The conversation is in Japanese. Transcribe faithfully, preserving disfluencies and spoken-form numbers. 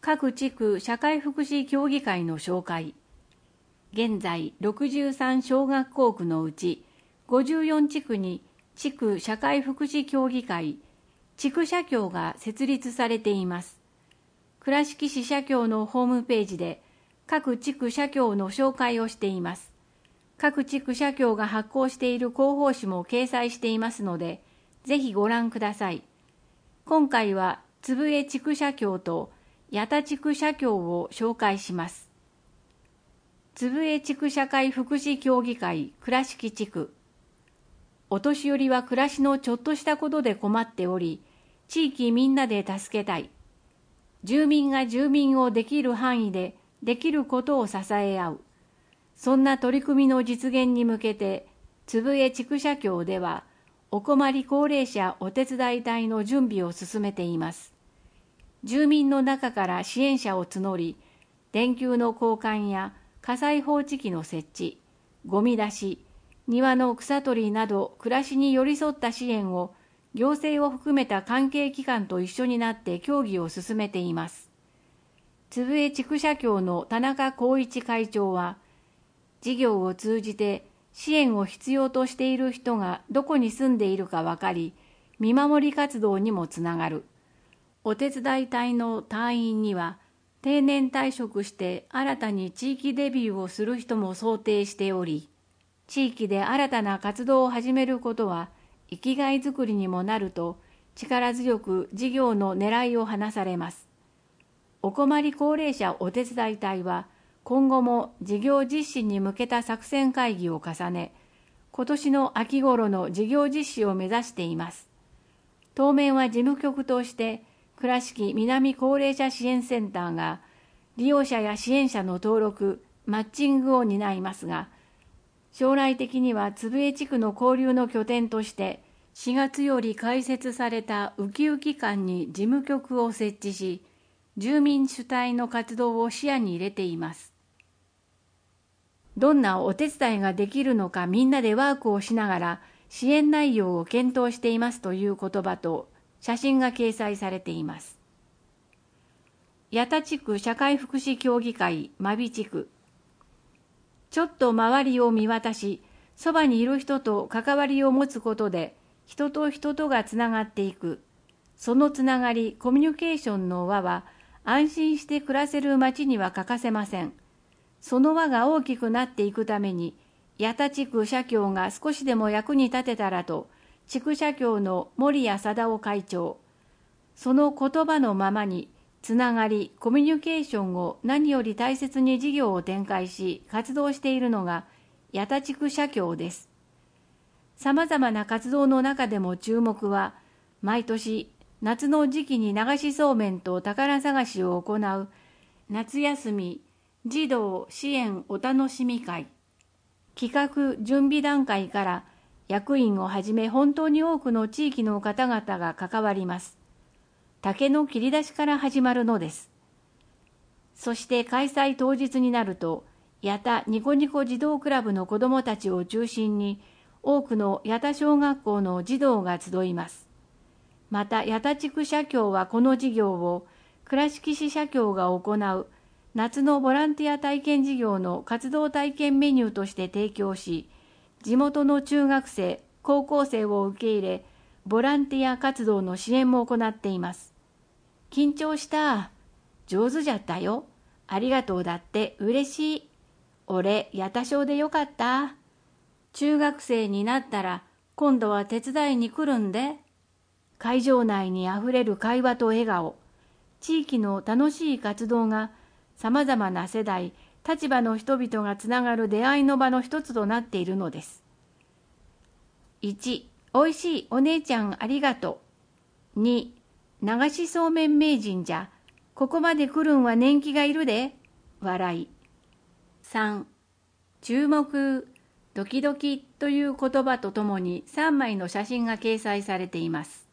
各地区社会福祉協議会の紹介。現在ろくじゅうさん小学校区のうちごじゅうよん地区に地区社会福祉協議会、地区社協が設立されています。倉敷市社協のホームページで各地区社協の紹介をしています。各地区社協が発行している広報誌も掲載していますので、ぜひご覧ください。今回はつぶえ地区社協と矢田地区社協を紹介します。つぶえ地区社会福祉協議会倉敷地区。お年寄りは暮らしのちょっとしたことで困っており、地域みんなで助けたい。住民が住民をできる範囲でできることを支え合う。そんな取り組みの実現に向けて、つぶえ地区社協では、お困り高齢者お手伝い隊の準備を進めています。住民の中から支援者を募り、電球の交換や火災報知器の設置、ゴミ出し、庭の草取りなど暮らしに寄り添った支援を行政を含めた関係機関と一緒になって協議を進めています。つぶえ地区社協の田中光一会長は、事業を通じて支援を必要としている人がどこに住んでいるか分かり、見守り活動にもつながる。お手伝い隊の隊員には、定年退職して新たに地域デビューをする人も想定しており、地域で新たな活動を始めることは生きがいづくりにもなると力強く事業の狙いを話されます。お困り高齢者お手伝い隊は今後も事業実施に向けた作戦会議を重ね、今年の秋頃の事業実施を目指しています。当面は事務局として倉敷南高齢者支援センターが利用者や支援者の登録、マッチングを担いますが、将来的にはつぶえ地区の交流の拠点としてしがつより開設されたウキウキ館に事務局を設置し、住民主体の活動を視野に入れています。どんなお手伝いができるのかみんなでワークをしながら支援内容を検討していますという言葉と写真が掲載されています。矢田地区社会福祉協議会真備地区。ちょっと周りを見渡し、そばにいる人と関わりを持つことで、人と人とがつながっていく。そのつながり、コミュニケーションの輪は、安心して暮らせる街には欠かせません。その輪が大きくなっていくために、矢田地区社協が少しでも役に立てたらと、地区社協の森谷貞夫会長。その言葉のままに、つながり、コミュニケーションを何より大切に事業を展開し、活動しているのが矢田地区社協です。さまざまな活動の中でも注目は、毎年夏の時期に流しそうめんと宝探しを行う夏休み児童支援お楽しみ会。企画準備段階から役員をはじめ本当に多くの地域の方々が関わります。竹の切り出しから始まるのです。そして開催当日になると、矢田ニコニコ児童クラブの子どもたちを中心に、多くの矢田小学校の児童が集います。また矢田地区社協はこの事業を、倉敷市社協が行う夏のボランティア体験事業の活動体験メニューとして提供し、地元の中学生、高校生を受け入れ、ボランティア活動の支援も行っています。緊張した。上手じゃったよ。ありがとうだって嬉しい。俺、矢田小でよかった。中学生になったら今度は手伝いに来るんで。会場内にあふれる会話と笑顔。地域の楽しい活動が様々な世代、立場の人々がつながる出会いの場の一つとなっているのです。いち、おいしいお姉ちゃんありがとう。に、流しそうめん名人じゃ、ここまで来るんは年季がいるで、笑い。さん、注目、ドキドキという言葉とともにさんまいの写真が掲載されています。